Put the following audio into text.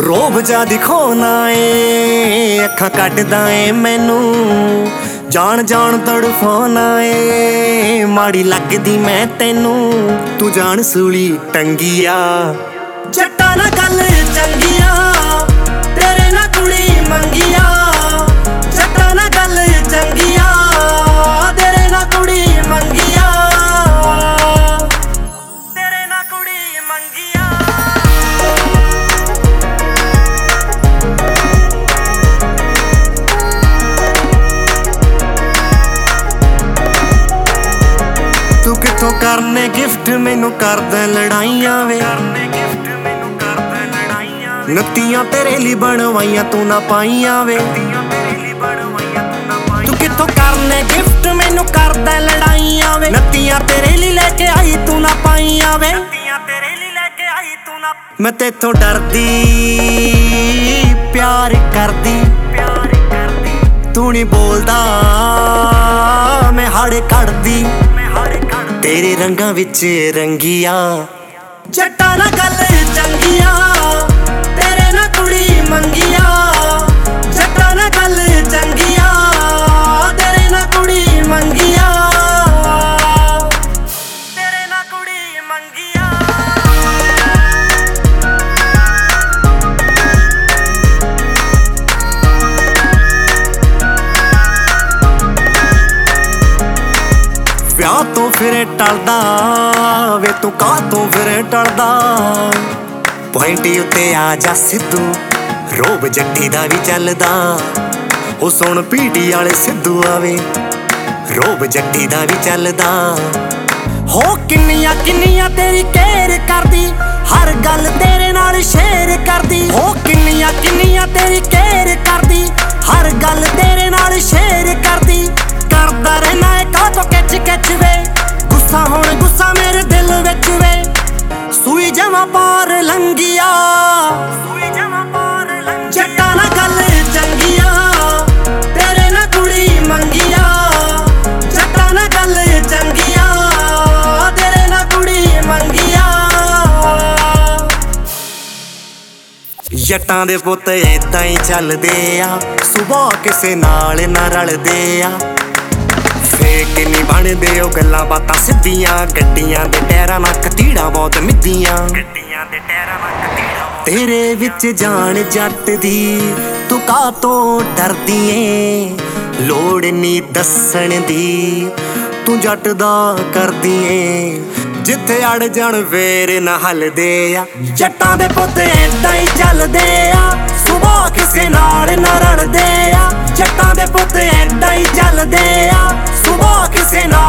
ਰੋਬ ਜਾ ਦਿਖਾਉਣਾ ਏ ਅੱਖਾਂ ਕੱਢਦਾ ਏ ਮੈਨੂੰ ਜਾਣ ਜਾਣ ਤੜਫਾਉਣਾ ਏ ਮਾੜੀ ਲੱਗਦੀ ਮੈਂ ਤੈਨੂੰ ਤੂੰ ਜਾਣ ਸੂਲੀ ਟੰਗੀਆ ਜੱਟਾਂ ਨਾਲ ਗੱਲ ਚੰਗੀਆਂ ਤੇਰੇ ਨਾਲ ਕੁੜੀ ਮੰਗੀਆ ਜੱਟਾਂ ਨਾਲ ਗੱਲ ਚੰਗੀਆਂ ਤੇਰੇ ਨਾਲ ਕੁੜੀ ਮੰਗੀਆ ਤੇਰੇ ਨਾਲ ਕੁੜੀ ਮੰਗੀਆ ਤੂੰ ਕਿੱਥੋਂ ਕਰਨੇ ਗਿਫਟ ਮੈਨੂੰ ਕਰਦਾ ਲੜਾਈਆਂ ਵੇ ਨੱਤੀਆਂ ਤੇਰੇ ਲਈ ਬਣਵਾਈਆਂ ਤੂੰ ਨਾ ਪਾਈਆਂ ਵੇ ਤੂੰ ਕਿੱਥੋਂ ਕਰਨੇ ਗਿਫਟ ਮੈਨੂੰ ਕਰਦਾ ਲੜਾਈਆਂ ਵੇ ਨੱਤੀਆਂ ਤੇਰੇ ਲਈ ਲੈ ਕੇ ਆਈ ਤੂੰ ਨਾ ਪਾਈਆਂ ਵੇ ਮੈਂ ਤੇਥੋਂ ਡਰਦੀ ਪਿਆਰ ਕਰਦੀ ਤੂੰ ਨਹੀਂ ਬੋਲਦਾ ਮੈਂ ਹਾੜੇ ਕੱਢਦੀ ਤੇਰੇ ਰੰਗਾਂ ਵਿੱਚ ਰੰਗੀਆਂ ਜੱਟਾਂ ਨਾਲ ਗੱਲ ਚੰਗੀਆਂ ਤੇਰੇ ਨਾਲ ਕੁੜੀ ਮੰਗੀਆਂ ਜੱਟਾਂ ਨਾਲ ਗੱਲ ਚੰਗੀਆਂ ਤੇਰੇ ਨਾਲ ਕੁੜੀ ਮੰਗੀਆਂ ਤੇਰੇ ਨਾਲ ਕੁੜੀ ਮੰਗੀਆਂ ਵਿਆਹ ਤੋਂ ਫਿਰ ਟਲਦਾ ਵੇ ਤੂੰ ਕਾਹਤੋਂ ਫਿਰ ਟਲਦਾ ਪੁਆਇੰਟ ਉੱਤੇ ਆ ਜਾ ਸਿੱਧੂ ਰੋਬ ਜੱਟੀ ਦਾ ਵੀ ਚੱਲਦਾ ਉਹ ਸੁਣ ਪੀਟੀ ਵਾਲੇ ਸਿੱਧੂ ਆਵੇ ਰੋਬ ਜੱਟੀ ਦਾ ਵੀ ਚੱਲਦਾ ਹੋ ਕਿੰਨੀਆਂ ਕਿੰਨੀਆਂ ਤੇਰੀ ਕੇਅਰ ਕਰਦੀ ਹਰ ਗੱਲ ਤੇਰੇ ਨਾਲ ਸ਼ੇਅਰ ਕਰਦੀ ਹੋ ਕਿੰਨੀਆਂ ਕਿੰਨੀਆਂ ਤੇਰੀ ਕੇਅਰ ਕਰਦੀ ਹਰ ਗੱਲ ਤੇਰੇ ਨਾਲ ਸ਼ੇਅਰ ਕਰਦੀ ਕਰਦਾ ਰਹਿਣਾ ਏ ਕਾਹਤੋਂ ਕਿਚ ਕਿਚ ਵੇ ਗੁੱਸਾ ਹੁਣ ਗੁੱਸਾ ਮੇਰੇ ਦਿਲ ਵਿੱਚ ਵੇ ਸੂਈ ਜਮਾਂ ਪਾਰ ਲੰਘੀਆ ਜੱਟਾਂ ਨਾਲ ਗੱਲ ਚੰਗੀਆਂ ਤੇਰੇ ਨਾਲ ਕੁੜੀ ਮੰਗੀਆ ਜੱਟਾਂ ਨਾਲ ਗੱਲ ਚੰਗੀਆਂ ਤੇਰੇ ਨਾਲ ਕੁੜੀ ਮੰਗੀਆ ਜੱਟਾਂ ਦੇ ਪੁੱਤ ਏਦਾਂ ਹੀ ਚੱਲਦੇ ਆ ਸੁਭਾਅ ਕਿਸੇ ਨਾਲ ਨਾ ਰਲਦੇ ਆ ਫੇਕ ਨਹੀਂ ਬਣਦੇ ਉਹ ਗੱਲਾਂ ਬਾਤਾਂ ਸਿੱਧੀਆਂ ਗੱਡੀਆਂ ਦੇ ਟਾਇਰਾਂ ਨਾਲ ਕਤੀੜਾਂ ਬਹੁਤ ਮਿੱਧੀਆਂ ਤੇਰੇ ਵਿੱਚ ਜਾਣ ਜੱਟ ਦੀ ਤੂੰ ਕਾਹਤੋਂ ਡਰਦੀ ਏ ਲੋੜ ਨੀ ਦੱਸਣ ਦੀ ਤੂੰ ਜੱਟ ਦਾ ਕਰਦੀ ਏ ਜਿੱਥੇ ਅੜ ਜਾਣ ਫੇਰ ਨਾ ਹੱਲਦੇ ਆ ਜੱਟਾਂ ਦੇ ਪੁੱਤ ਏਦਾਂ ਹੀ ਚੱਲਦੇ ਆ ਸੁਭਾਅ ਕਿਸੇ ਨਾਲ ਨਾ ਰਲਦੇ ਆ ਜੱਟਾਂ ਦੇ ਪੁੱਤ ਏਦਾਂ ਹੀ ਚੱਲਦੇ ਆ ਸੁਭਾਅ ਕਿਸੇ ਨਾਲ